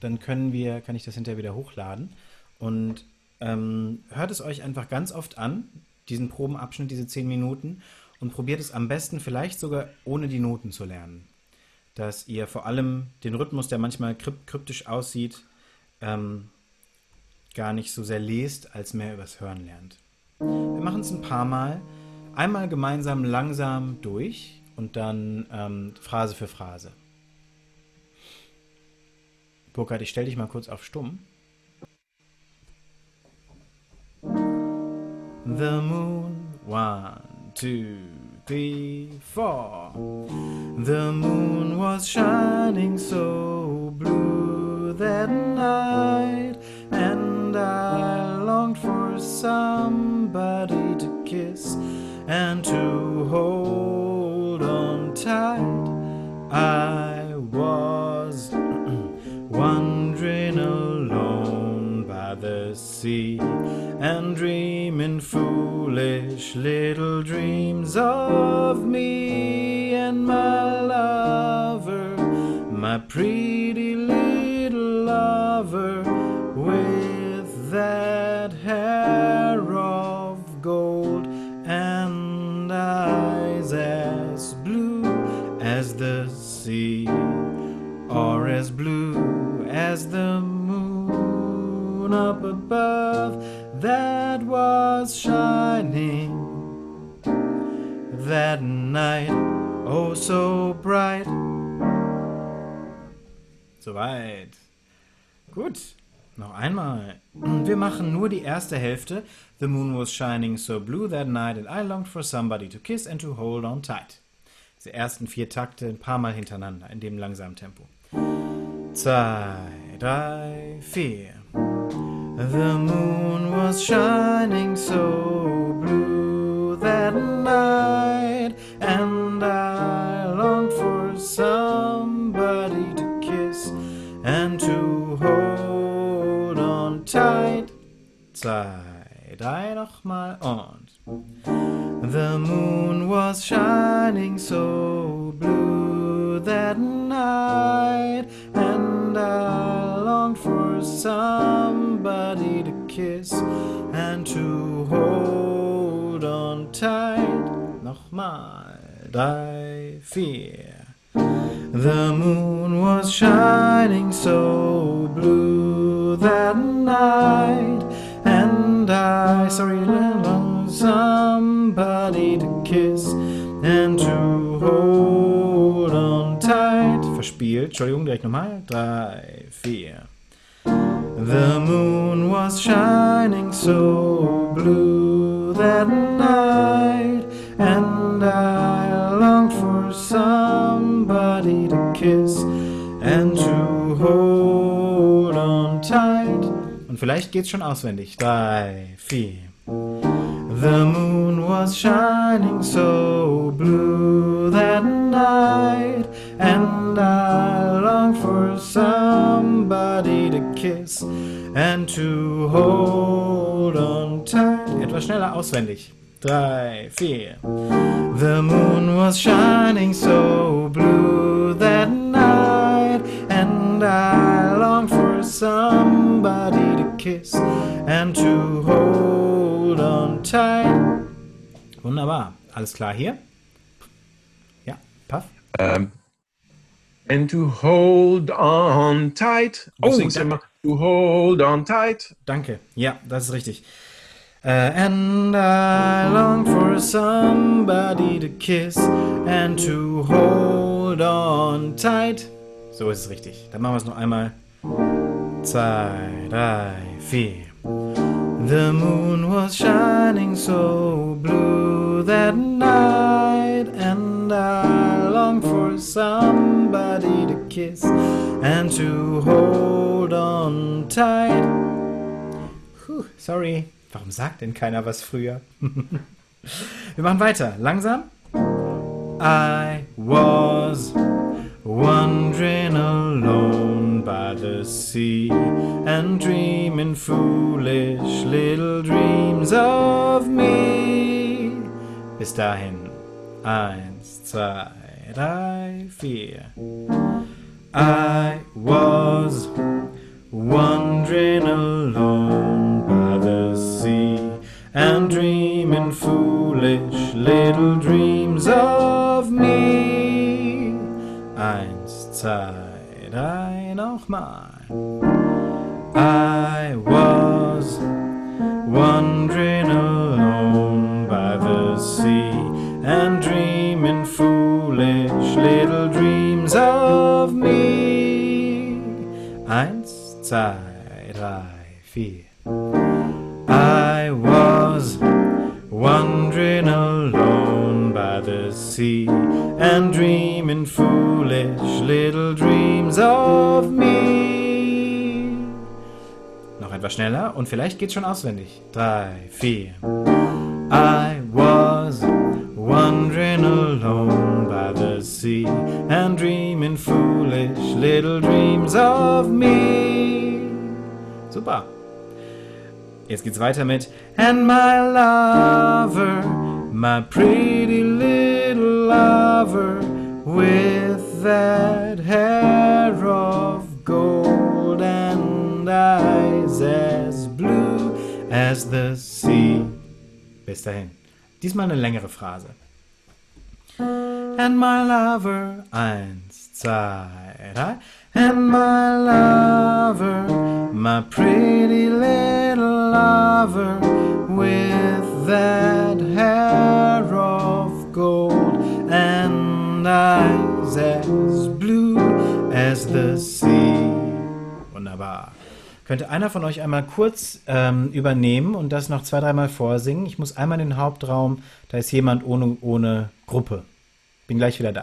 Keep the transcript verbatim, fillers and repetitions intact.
dann können wir, kann ich das hinterher wieder hochladen. Und ähm, hört es euch einfach ganz oft an, diesen Probenabschnitt, diese zehn Minuten, und probiert es am besten vielleicht sogar ohne die Noten zu lernen. Dass ihr vor allem den Rhythmus, der manchmal kryp- kryptisch aussieht, ähm, gar nicht so sehr lest, als mehr übers Hören lernt. Wir machen es ein paar Mal. Einmal gemeinsam langsam durch und dann ähm, Phrase für Phrase. Burkhard, ich stell dich mal kurz auf stumm. The moon, one, two, three, four. The moon was shining so blue that night, and I longed for somebody to kiss and to hold on tight. I was wandering alone by the sea and dreaming foolish little dreams of me and my lover, my pretty little lover with that hair of gold and eyes as blue as the sea, or as blue as the moon up above that was shining that night, oh so bright. Soweit. Gut, noch einmal. Wir machen nur die erste Hälfte. The moon was shining so blue that night and I longed for somebody to kiss and to hold on tight. Diese ersten vier Takte ein paar Mal hintereinander in dem langsamen Tempo. Zwei, drei, vier. The moon was shining so blue that night, and I longed for somebody to kiss and to hold on tight. Zwei, drei, nochmal und. The moon was shining so blue that night, and I longed for somebody to kiss and to hold on tight. Nochmal, drei, vier. The moon was shining so blue that night, and I, sorry, somebody to kiss and to hold on tight. Verspielt, Entschuldigung, direkt nochmal. Drei, vier. The moon was shining so blue that night, and I longed for somebody to kiss and to hold on tight. Und vielleicht geht's schon auswendig. Drei, vier. The moon was shining so blue that night, and I longed for somebody to kiss and to hold on tight. Etwas schneller auswendig. Drei, vier. The moon was shining so blue that night, and I longed for somebody to kiss and to hold on tight. Wunderbar. Alles klar hier? Ja, Puff? Um, and to hold on tight. Oh, immer, to hold on tight. Danke. Ja, das ist richtig. Uh, and I long for somebody to kiss and to hold on tight. So ist es richtig. Dann machen wir es noch einmal. Zwei, drei, vier. The moon was shining so blue that night, and I longed for somebody to kiss and to hold on tight. Puh, sorry. Warum sagt denn keiner was früher? Wir machen weiter. Langsam. I was wandering alone by the sea and dreaming foolish little dreams of me. Bis dahin. Eins, zwei, drei, vier. I was drei, nochmal. I was wandering alone by the sea and dreaming foolish little dreams of me. Eins, zwei, drei, vier. I was wandering alone by the sea and dreaming foolish little dreams of me. Noch etwas schneller und vielleicht geht's schon auswendig. Drei, vier. I was wandering alone by the sea and dreaming foolish little dreams of me. Super. Jetzt geht's weiter mit And my lover, my pretty little lover, with that hair of gold and eyes as blue as the sea. Bis dahin. Diesmal eine längere Phrase. And my lover, eins, zwei, drei. And my lover, my pretty little lover, with that hair of gold and eyes as blue as the sea. Wunderbar. Könnte einer von euch einmal kurz ähm, übernehmen und das noch zwei, dreimal vorsingen? Ich muss einmal in den Hauptraum, da ist jemand ohne, ohne Gruppe. Bin gleich wieder da.